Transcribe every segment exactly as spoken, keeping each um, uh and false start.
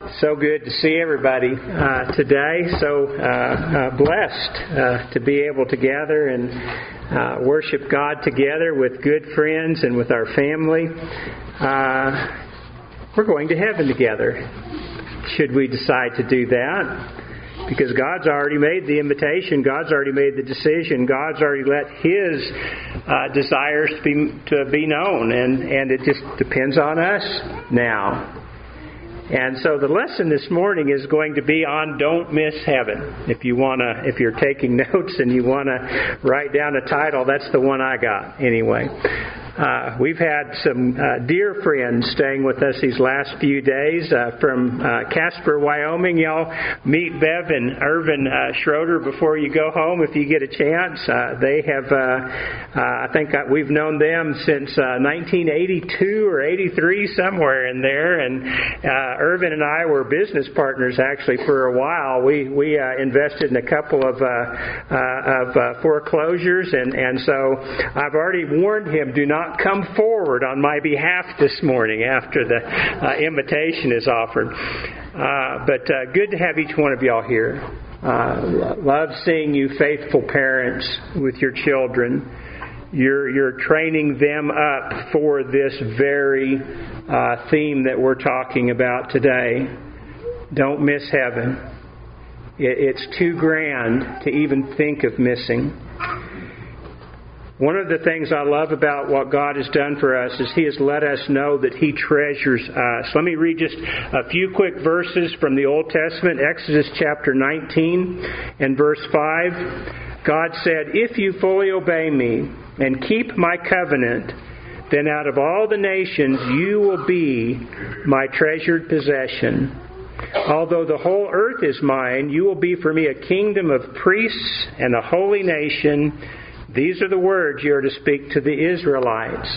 So good to see everybody uh, today. So uh, uh, blessed uh, to be able to gather and uh, worship God together with good friends and with our family. Uh, we're going to heaven together, should we decide to do that. Because God's already made the invitation. God's already made the decision. God's already let His uh, desires be, to be known. And, and it just depends on us now. And so the lesson this morning is going to be on Don't Miss Heaven. If you wanna, if you're taking notes and you want to write down a title, that's the one I got anyway. Uh, we've had some uh, dear friends staying with us these last few days uh, from uh, Casper, Wyoming. Y'all meet Bev and Irvin uh, Schroeder before you go home if you get a chance. Uh, they have, uh, uh, I think we've known them since uh, nineteen eighty-two or eighty-three, somewhere in there. And uh, Irvin and I were business partners actually for a while. We we uh, invested in a couple of uh, uh, of uh, foreclosures, and and so I've already warned him, do not come forward on my behalf this morning after the uh, invitation is offered. Uh, but uh, good to have each one of y'all here. Uh, love seeing you faithful parents with your children. You're, you're training them up for this very uh, theme that we're talking about today. Don't miss heaven. It, it's too grand to even think of missing. One of the things I love about what God has done for us is He has let us know that He treasures us. Let me read just a few quick verses from the Old Testament. Exodus chapter nineteen and verse five. God said, "If you fully obey me and keep my covenant, then out of all the nations you will be my treasured possession. Although the whole earth is mine, you will be for me a kingdom of priests and a holy nation. These are the words you are to speak to the Israelites."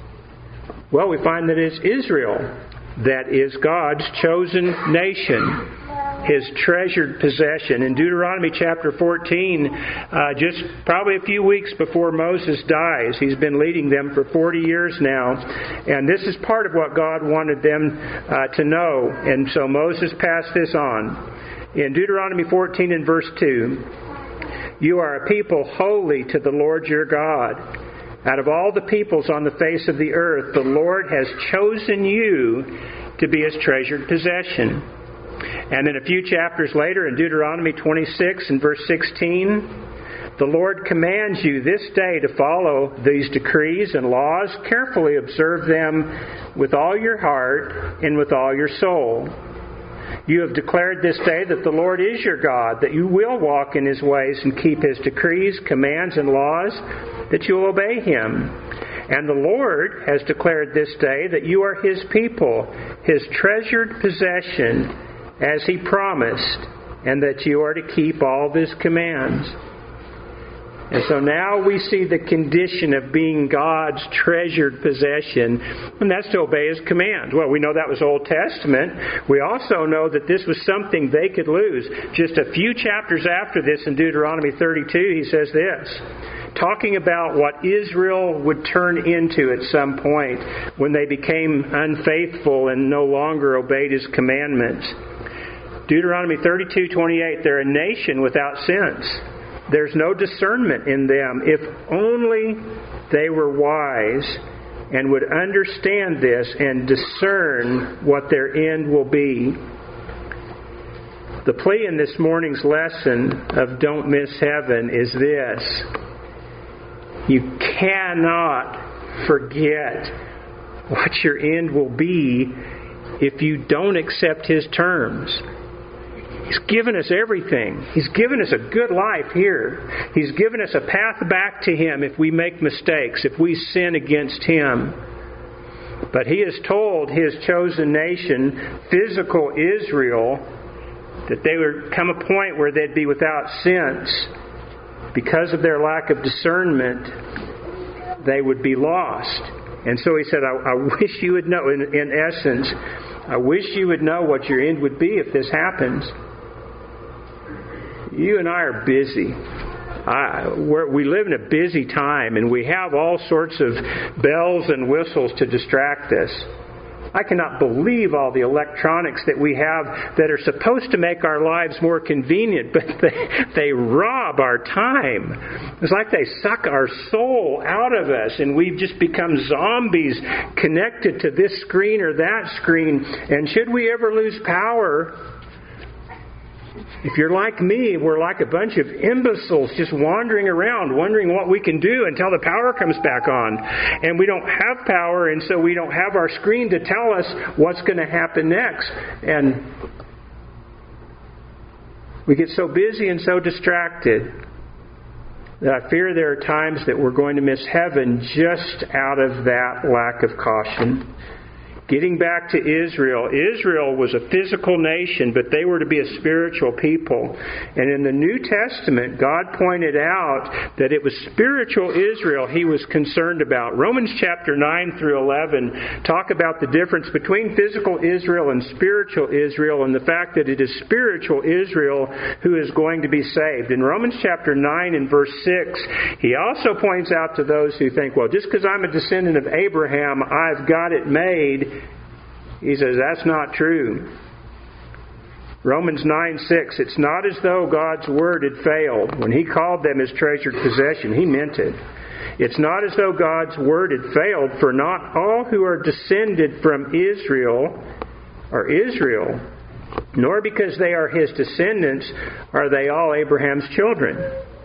Well, we find that it's Israel that is God's chosen nation, His treasured possession. In Deuteronomy chapter fourteen, uh, just probably a few weeks before Moses dies, he's been leading them for forty years now, and this is part of what God wanted them uh, to know, and so Moses passed this on. In Deuteronomy fourteen and verse two, "You are a people holy to the Lord your God. Out of all the peoples on the face of the earth, the Lord has chosen you to be His treasured possession." And then a few chapters later, in Deuteronomy twenty-six and verse sixteen, "The Lord commands you this day to follow these decrees and laws, carefully observe them with all your heart and with all your soul. You have declared this day that the Lord is your God, that you will walk in His ways and keep His decrees, commands, and laws, that you will obey Him. And the Lord has declared this day that you are His people, His treasured possession, as He promised, and that you are to keep all of His commands." And so now we see the condition of being God's treasured possession, and that's to obey His commands. Well, we know that was Old Testament. We also know that this was something they could lose. Just a few chapters after this, in Deuteronomy thirty-two, he says this, talking about what Israel would turn into at some point when they became unfaithful and no longer obeyed His commandments. Deuteronomy thirty-two twenty-eight, "They're a nation without sense. There's no discernment in them. If only they were wise and would understand this and discern what their end will be." The plea in this morning's lesson of Don't Miss Heaven is this: you cannot forget what your end will be if you don't accept His terms. He's given us everything. He's given us a good life here. He's given us a path back to Him if we make mistakes, if we sin against Him. But He has told His chosen nation, physical Israel, that they would come a point where they'd be without sense. Because of their lack of discernment, they would be lost. And so He said, I, I wish you would know, in, in essence, I wish you would know what your end would be if this happens. You and I are busy. I, we're, we live in a busy time, and we have all sorts of bells and whistles to distract us. I cannot believe all the electronics that we have that are supposed to make our lives more convenient, but they, they rob our time. It's like they suck our soul out of us, and we've just become zombies connected to this screen or that screen. And should we ever lose power, if you're like me, we're like a bunch of imbeciles just wandering around, wondering what we can do until the power comes back on. And we don't have power, and so we don't have our screen to tell us what's going to happen next. And we get so busy and so distracted that I fear there are times that we're going to miss heaven just out of that lack of caution. Getting back to Israel, Israel was a physical nation, but they were to be a spiritual people. And in the New Testament, God pointed out that it was spiritual Israel He was concerned about. Romans chapter nine through eleven talk about the difference between physical Israel and spiritual Israel, and the fact that it is spiritual Israel who is going to be saved. In Romans chapter nine and verse six, he also points out to those who think, well, just because I'm a descendant of Abraham, I've got it made. He says, that's not true. Romans nine six, it's not as though God's word had failed. When He called them His treasured possession, He meant it. It's not as though God's word had failed, for not all who are descended from Israel are Israel, nor because they are His descendants are they all Abraham's children.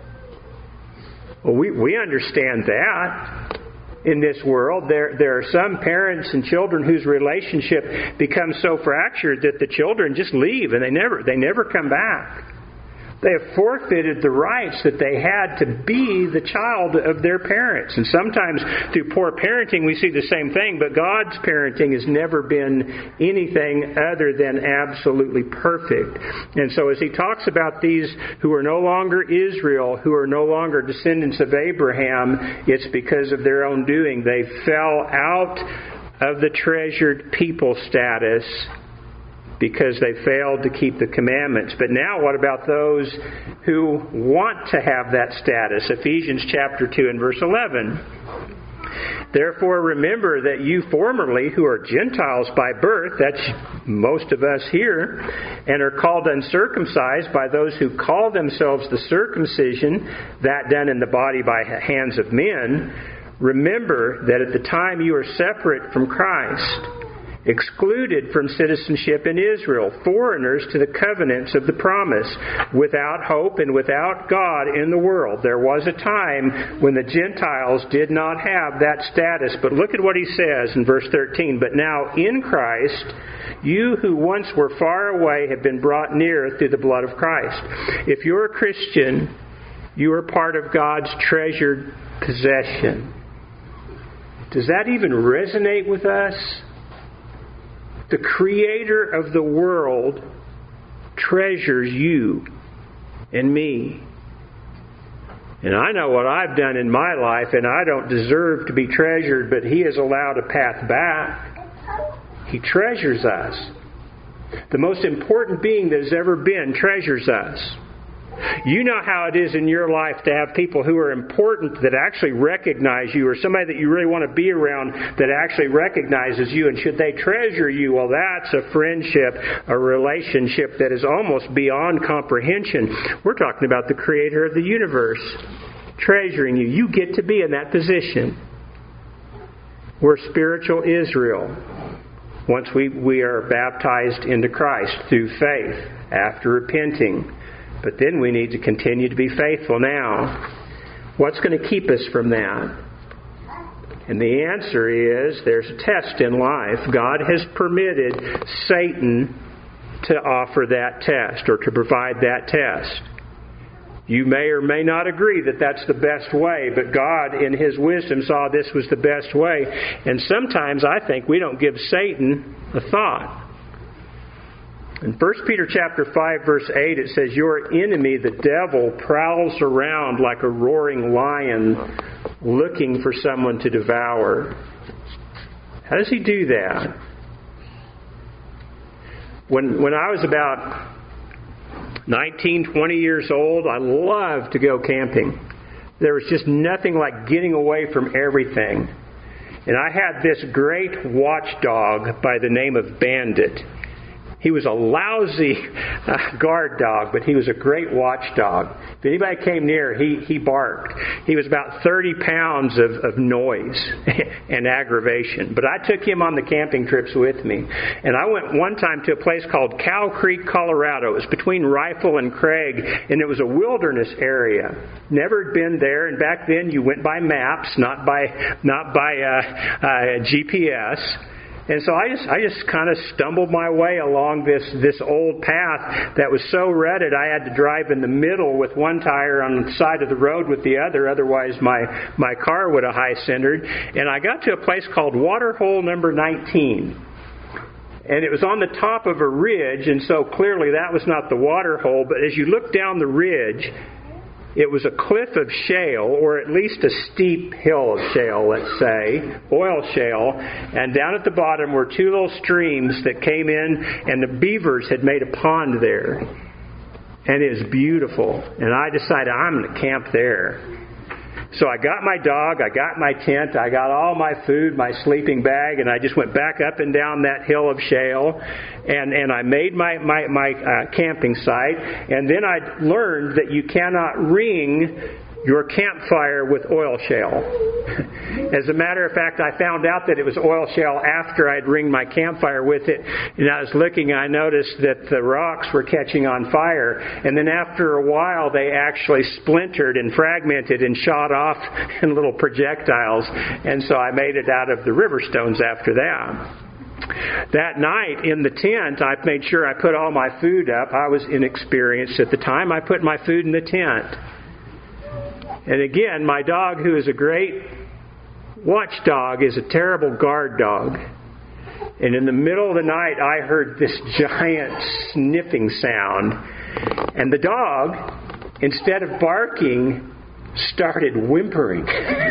Well, we, we understand that. In this world, there there are some parents and children whose relationship becomes so fractured that the children just leave and they never they never come back. They have forfeited the rights that they had to be the child of their parents. And sometimes through poor parenting we see the same thing, but God's parenting has never been anything other than absolutely perfect. And so as He talks about these who are no longer Israel, who are no longer descendants of Abraham, it's because of their own doing. They fell out of the treasured people status because they failed to keep the commandments. But now what about those who want to have that status? Ephesians chapter two and verse eleven. Therefore remember that you formerly, who are Gentiles by birth, that's most of us here, and are called uncircumcised by those who call themselves the circumcision, that done in the body by hands of men, remember that at the time you were separate from Christ, excluded from citizenship in Israel, foreigners to the covenants of the promise, without hope and without God in the world. There was a time when the Gentiles did not have that status. But look at what he says in verse thirteen. But now in Christ, you who once were far away have been brought near through the blood of Christ. If you're a Christian, you are part of God's treasured possession. Does that even resonate with us? The Creator of the world treasures you and me. And I know what I've done in my life, and I don't deserve to be treasured, but He has allowed a path back. He treasures us. The most important being that has ever been treasures us. You know how it is in your life to have people who are important that actually recognize you, or somebody that you really want to be around that actually recognizes you. And should they treasure you, well, that's a friendship, a relationship that is almost beyond comprehension. We're talking about the Creator of the universe treasuring you. You get to be in that position. We're spiritual Israel once we, we are baptized into Christ through faith after repenting. But then we need to continue to be faithful now. What's going to keep us from that? And the answer is there's a test in life. God has permitted Satan to offer that test or to provide that test. You may or may not agree that that's the best way, but God in His wisdom saw this was the best way. And sometimes I think we don't give Satan a thought. In First Peter chapter five, verse eight, it says, your enemy, the devil, prowls around like a roaring lion looking for someone to devour. How does he do that? When, when I was about nineteen, twenty years old, I loved to go camping. There was just nothing like getting away from everything. And I had this great watchdog by the name of Bandit. He was a lousy uh, guard dog, but he was a great watchdog. If anybody came near, he, he barked. He was about thirty pounds of, of noise and aggravation. But I took him on the camping trips with me. And I went one time to a place called Cow Creek, Colorado. It was between Rifle and Craig, and it was a wilderness area. Never had been there, and back then you went by maps, not by not by uh, uh, G P S. And so I just I just kind of stumbled my way along this, this old path that was so rutted I had to drive in the middle with one tire on the side of the road with the other. Otherwise my, my car would have high-centered. And I got to a place called Waterhole Number nineteen. And it was on the top of a ridge, and so clearly that was not the water hole. But as you look down the ridge, it was a cliff of shale, or at least a steep hill of shale, let's say, oil shale. And down at the bottom were two little streams that came in, and the beavers had made a pond there. And it was beautiful. And I decided I'm going to camp there. So I got my dog, I got my tent, I got all my food, my sleeping bag, and I just went back up and down that hill of shale, and, and I made my, my, my uh, camping site. And then I learned that you cannot ring your campfire with oil shale. As a matter of fact, I found out that it was oil shale after I'd ringed my campfire with it. And I was looking, I noticed that the rocks were catching on fire. And then after a while, they actually splintered and fragmented and shot off in little projectiles. And so I made it out of the river stones after that. That night in the tent, I made sure I put all my food up. I was inexperienced at the time. I put my food in the tent. And again, my dog, who is a great watchdog, is a terrible guard dog. And in the middle of the night, I heard this giant sniffing sound. And the dog, instead of barking, started whimpering.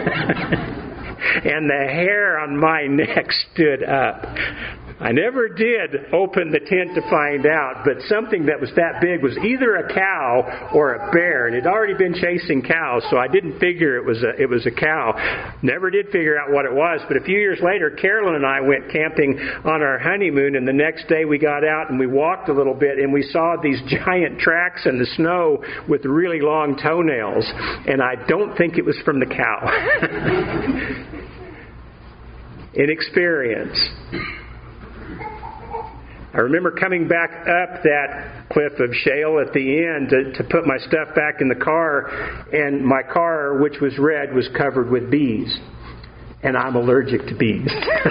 And the hair on my neck stood up. I never did open the tent to find out, but something that was that big was either a cow or a bear, and it had already been chasing cows, so I didn't figure it was a, it was a cow. Never did figure out what it was, but a few years later, Carolyn and I went camping on our honeymoon, and the next day we got out and we walked a little bit, and we saw these giant tracks in the snow with really long toenails, and I don't think it was from the cow. Inexperience. I remember coming back up that cliff of shale at the end to, to put my stuff back in the car, and my car, which was red, was covered with bees. And I'm allergic to bees.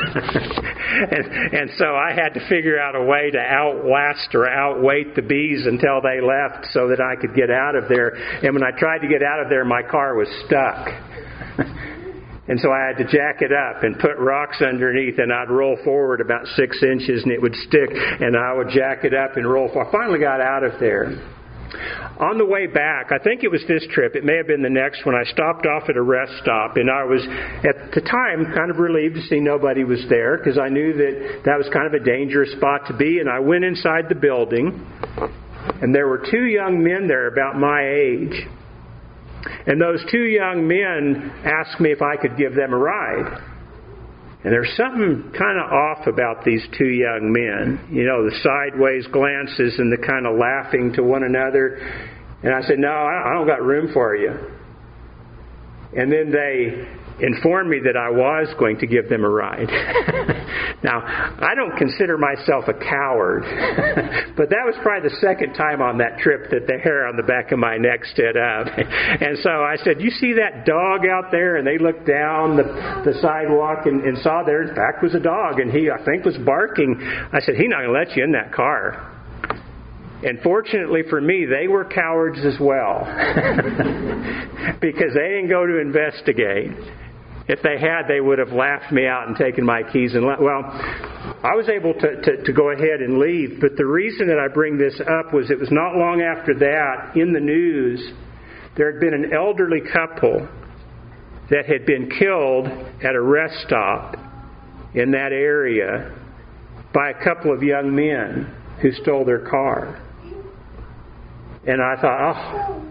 and, and so I had to figure out a way to outlast or outwait the bees until they left so that I could get out of there. And when I tried to get out of there, my car was stuck. And so I had to jack it up and put rocks underneath, and I'd roll forward about six inches and it would stick, and I would jack it up and roll forward. I finally got out of there. On the way back, I think it was this trip, it may have been the next one, I stopped off at a rest stop, and I was, at the time, kind of relieved to see nobody was there, because I knew that that was kind of a dangerous spot to be, and I went inside the building, and there were two young men there about my age. And those two young men asked me if I could give them a ride. And there's something kind of off about these two young men. You know, the sideways glances and the kind of laughing to one another. And I said, no, I don't got room for you. And then they informed me that I was going to give them a ride. Now, I don't consider myself a coward, but that was probably the second time on that trip that the hair on the back of my neck stood up. And so I said, you see that dog out there? And they looked down the, the sidewalk and, and saw there, in fact, was a dog, and he, I think, was barking. I said, he's not going to let you in that car. And fortunately for me, they were cowards as well. Because they didn't go to investigate. If they had, they would have laughed me out and taken my keys and left. Well, I was able to, to, to go ahead and leave. But the reason that I bring this up was it was not long after that, in the news, there had been an elderly couple that had been killed at a rest stop in that area by a couple of young men who stole their car. And I thought, oh,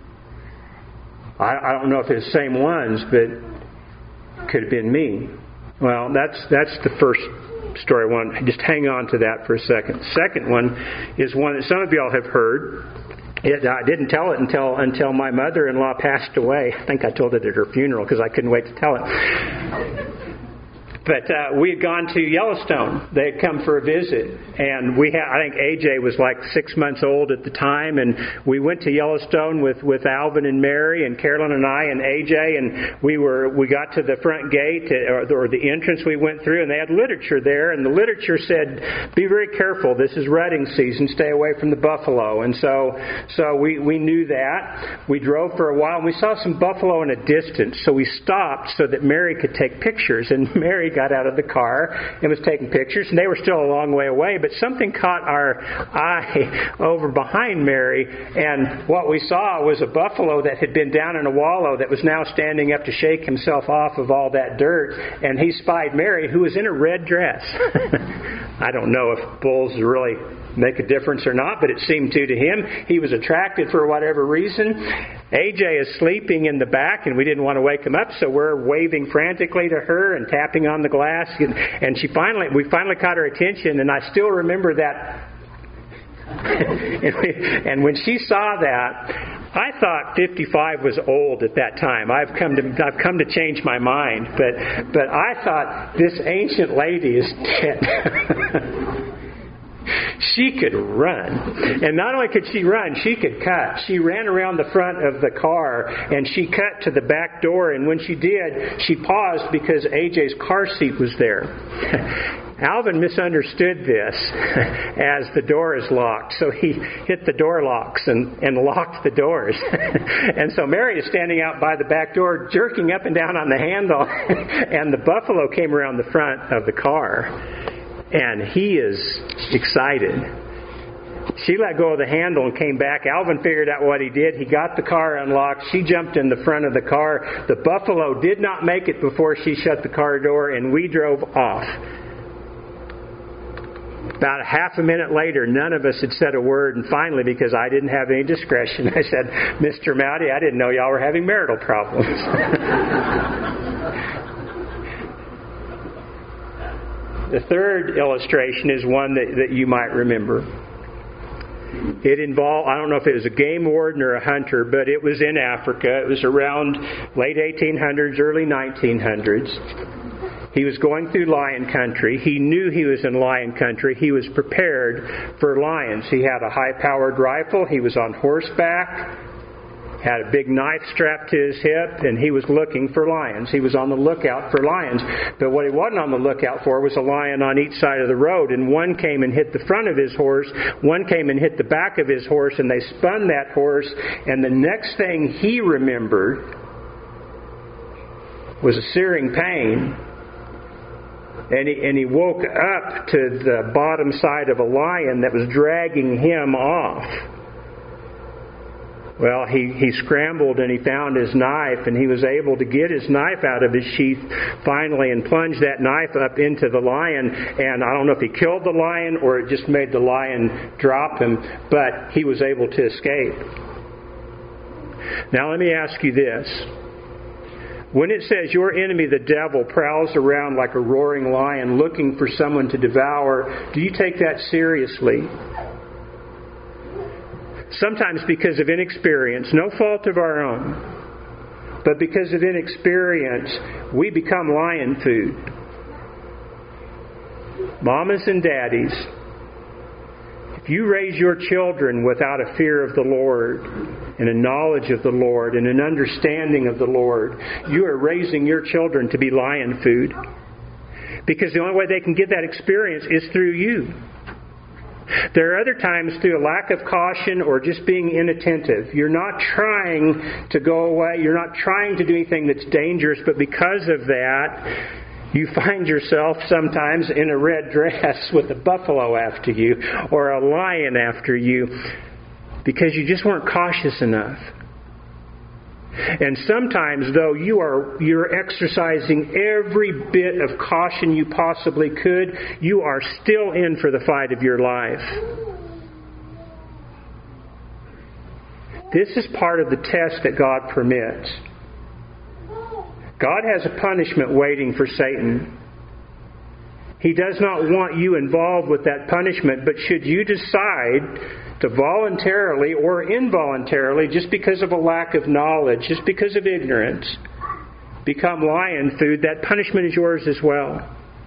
I, I don't know if it's the same ones, but could have been me. Well, that's that's the first story. I want just hang on to that for a second. Second one is one that some of y'all have heard. It, I didn't tell it until until my mother-in-law passed away. I think I told it at her funeral because I couldn't wait to tell it. But uh, we had gone to Yellowstone. They had come for a visit. And we had, I think A J was like six months old at the time. And we went to Yellowstone with, with Alvin and Mary and Carolyn and I and A J. And we were we got to the front gate, or, or the entrance we went through, and they had literature there. And the literature said, be very careful. This is rutting season. Stay away from the buffalo. And so so we, we knew that. We drove for a while, and we saw some buffalo in a distance. So we stopped so that Mary could take pictures. And Mary got out of the car and was taking pictures, and they were still a long way away, but something caught our eye over behind Mary, and what we saw was a buffalo that had been down in a wallow that was now standing up to shake himself off of all that dirt, and he spied Mary, who was in a red dress. I don't know if bulls really make a difference or not, but it seemed to to him. He was attracted for whatever reason. A J is sleeping in the back, and we didn't want to wake him up, so we're waving frantically to her and tapping on the glass, and, and she finally, we finally caught her attention, and I still remember that. and, we, and when she saw that, I thought fifty-five was old at that time. I've come to I've come to change my mind, but but I thought this ancient lady is dead. She could run. And not only could she run, she could cut. She ran around the front of the car, and she cut to the back door. And when she did, she paused because A J's car seat was there. Alvin misunderstood this as the door is locked. So he hit the door locks and, and locked the doors. And so Mary is standing out by the back door, jerking up and down on the handle. And the buffalo came around the front of the car. And he is excited. She let go of the handle and came back. Alvin figured out what he did. He got the car unlocked. She jumped in the front of the car. The buffalo did not make it before she shut the car door, and we drove off. About a half a minute later, none of us had said a word, and finally, because I didn't have any discretion, I said, Mister Mowdy, I didn't know y'all were having marital problems. The third illustration is one that, that you might remember. It involved, I don't know if it was a game warden or a hunter, but it was in Africa. It was around late eighteen hundreds, early nineteen hundreds. He was going through lion country. He knew he was in lion country. He was prepared for lions. He had a high-powered rifle. He was on horseback. Had a big knife strapped to his hip, and he was looking for lions. He was on the lookout for lions. But what he wasn't on the lookout for was a lion on each side of the road. And one came and hit the front of his horse. One came and hit the back of his horse, and they spun that horse. And the next thing he remembered was a searing pain. And he, and he woke up to the bottom side of a lion that was dragging him off. Well, he, he scrambled and he found his knife, and he was able to get his knife out of his sheath finally and plunge that knife up into the lion. And I don't know if he killed the lion or it just made the lion drop him, but he was able to escape. Now let me ask you this. When it says your enemy, the devil, prowls around like a roaring lion looking for someone to devour, do you take that seriously? Sometimes because of inexperience, no fault of our own, but because of inexperience, we become lion food. Mamas and daddies, if you raise your children without a fear of the Lord and a knowledge of the Lord and an understanding of the Lord, you are raising your children to be lion food. Because the only way they can get that experience is through you. There are other times through a lack of caution or just being inattentive. You're not trying to go away. You're not trying to do anything that's dangerous, but because of that, you find yourself sometimes in a red dress with a buffalo after you or a lion after you because you just weren't cautious enough. And sometimes, though, you are you're exercising every bit of caution you possibly could, you are still in for the fight of your life. This is part of the test that God permits. God has a punishment waiting for Satan He does not want you involved with that punishment, but should you decide to voluntarily or involuntarily, just because of a lack of knowledge, just because of ignorance, become lion food, that punishment is yours as well.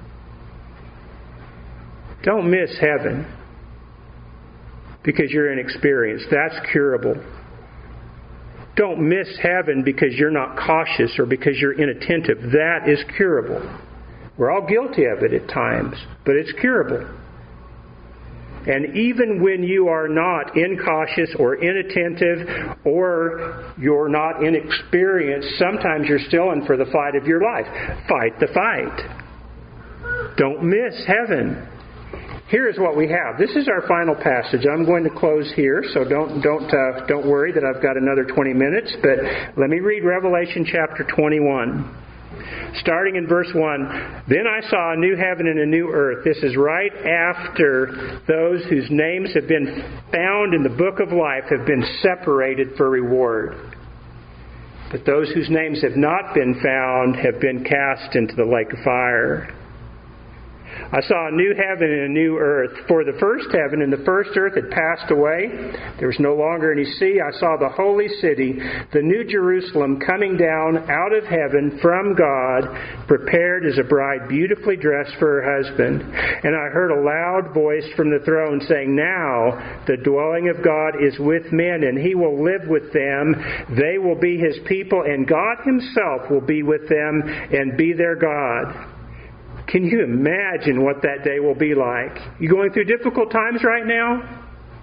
Don't miss heaven because you're inexperienced. That's curable. Don't miss heaven because you're not cautious or because you're inattentive. That is curable. We're all guilty of it at times, but it's curable. And even when you are not incautious or inattentive or you're not inexperienced, sometimes you're still in for the fight of your life. Fight the fight. Don't miss heaven. Here's what we have. This is our final passage. I'm going to close here, so don't don't uh, don't worry that I've got another twenty minutes. But let me read Revelation chapter twenty-one. Starting in verse one, then I saw a new heaven and a new earth. This is right after those whose names have been found in the book of life have been separated for reward. But those whose names have not been found have been cast into the lake of fire. I saw a new heaven and a new earth. For the first heaven and the first earth had passed away. There was no longer any sea. I saw the holy city, the new Jerusalem, coming down out of heaven from God, prepared as a bride beautifully dressed for her husband. And I heard a loud voice from the throne saying, now the dwelling of God is with men, and He will live with them. They will be His people, and God Himself will be with them and be their God. Can you imagine what that day will be like? You going through difficult times right now?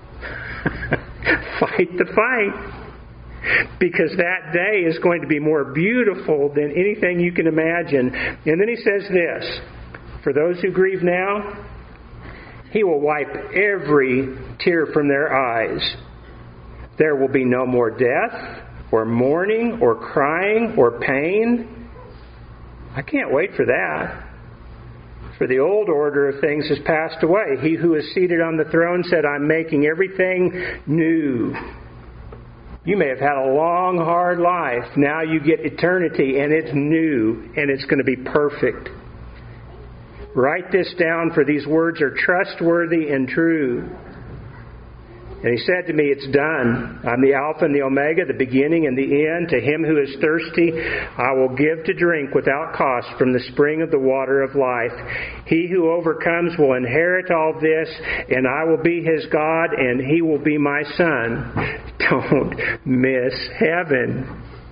Fight the fight. Because that day is going to be more beautiful than anything you can imagine. And then he says this, for those who grieve now, He will wipe every tear from their eyes. There will be no more death, or mourning, or crying, or pain. I can't wait for that. For the old order of things has passed away. He who is seated on the throne said, I'm making everything new. You may have had a long, hard life. Now you get eternity, and it's new, and it's going to be perfect. Write this down, for these words are trustworthy and true. And He said to me, it's done. I'm the Alpha and the Omega, the beginning and the end. To him who is thirsty, I will give to drink without cost from the spring of the water of life. He who overcomes will inherit all this, and I will be his God, and he will be my son. Don't miss heaven.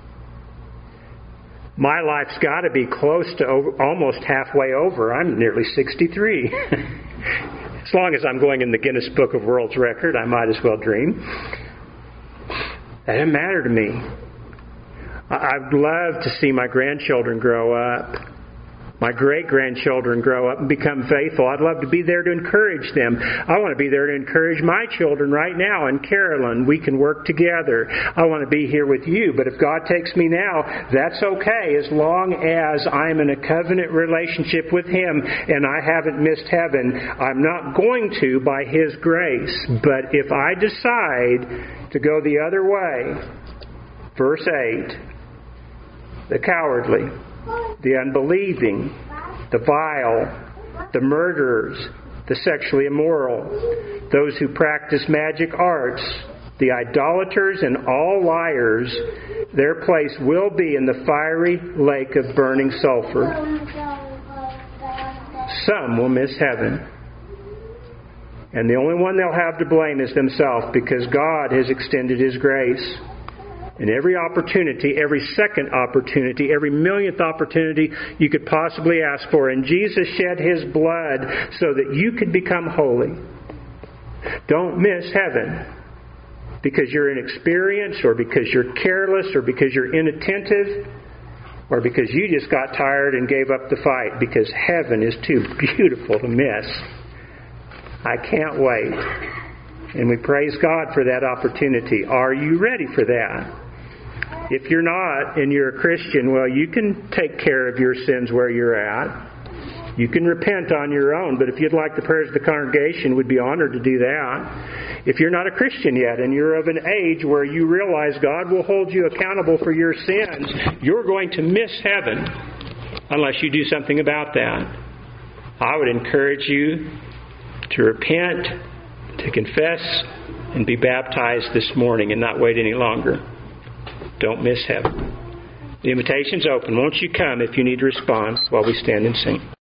My life's got to be close to over, almost halfway over. I'm nearly sixty-three. As long as I'm going in the Guinness Book of World Records, I might as well dream. That doesn't matter to me. I'd love to see my grandchildren grow up. My great-grandchildren grow up and become faithful. I'd love to be there to encourage them. I want to be there to encourage my children right now. And Carolyn, we can work together. I want to be here with you. But if God takes me now, that's okay, as long as I'm in a covenant relationship with Him and I haven't missed heaven. I'm not going to by His grace. But if I decide to go the other way, verse eight, the cowardly, the unbelieving, the vile, the murderers, the sexually immoral, those who practice magic arts, the idolaters, and all liars, their place will be in the fiery lake of burning sulfur. Some will miss heaven. And the only one they'll have to blame is themselves, because God has extended His grace. And every opportunity, every second opportunity, every millionth opportunity you could possibly ask for. And Jesus shed His blood so that you could become holy. Don't miss heaven because you're inexperienced, or because you're careless, or because you're inattentive, or because you just got tired and gave up the fight, because heaven is too beautiful to miss. I can't wait. And we praise God for that opportunity. Are you ready for that? If you're not, and you're a Christian, well, you can take care of your sins where you're at. You can repent on your own, but if you'd like the prayers of the congregation, we'd be honored to do that. If you're not a Christian yet, and you're of an age where you realize God will hold you accountable for your sins, you're going to miss heaven unless you do something about that. I would encourage you to repent, to confess, and be baptized this morning and not wait any longer. Don't miss heaven. The invitation's open. Won't you come if you need to respond while we stand and sing?